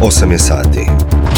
8 je sati.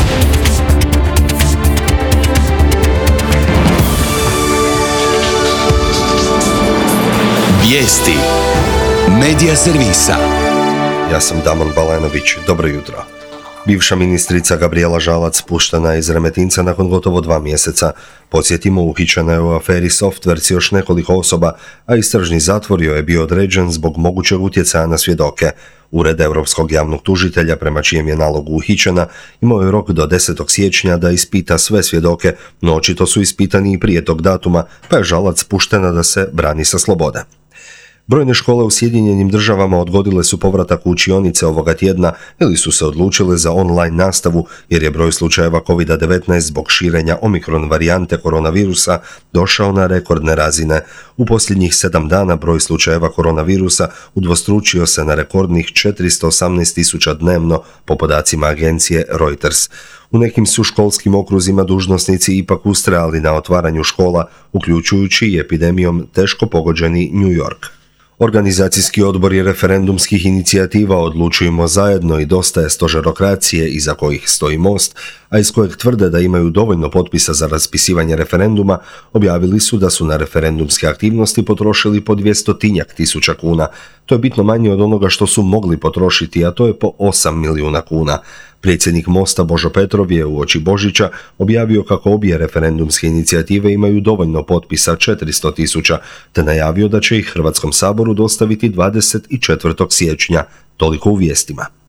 Vijesti Medija servisa. Ja sam Damon Balenović, dobro jutro. Bivša ministrica Gabrijela Žalac puštena je iz Remetinca nakon gotovo 2 mjeseca. Podsjetimo, uhićena je u aferi Softverc još nekoliko osoba, a istražni zatvor joj je bio određen zbog mogućeg utjecaja na svjedoke. Ured Europskog javnog tužitelja, prema čijem je nalogu uhićena, imao je rok do 10. siječnja da ispita sve svjedoke, no očito su ispitani i prije tog datuma, pa je Žalac puštena da se brani sa slobode. Brojne škole u Sjedinjenim Državama odgodile su povratak u učionice ovoga tjedna ili su se odlučile za online nastavu jer je broj slučajeva COVID-19 zbog širenja omikron varijante koronavirusa došao na rekordne razine. U posljednjih 7 dana broj slučajeva koronavirusa udvostručio se na rekordnih 418.000 dnevno po podacima agencije Reuters. U nekim su školskim okruzima dužnosnici ipak ustrajali na otvaranju škola, uključujući i epidemijom teško pogođeni New York. Organizacijski odbor je referendumskih inicijativa Odlučujmo zajedno i Dosta je stožerokracije, iza kojih stoji Most, a iz kojeg tvrde da imaju dovoljno potpisa za raspisivanje referenduma, objavili su da su na referendumske aktivnosti potrošili po 200.000 kuna. To je bitno manje od onoga što su mogli potrošiti, a to je po 8 milijuna kuna. Predsjednik Mosta Božo Petrov je uoči Božića objavio kako obje referendumske inicijative imaju dovoljno potpisa 400.000, te najavio da će ih Hrvatskom saboru dostaviti 24. siječnja. Toliko u vijestima.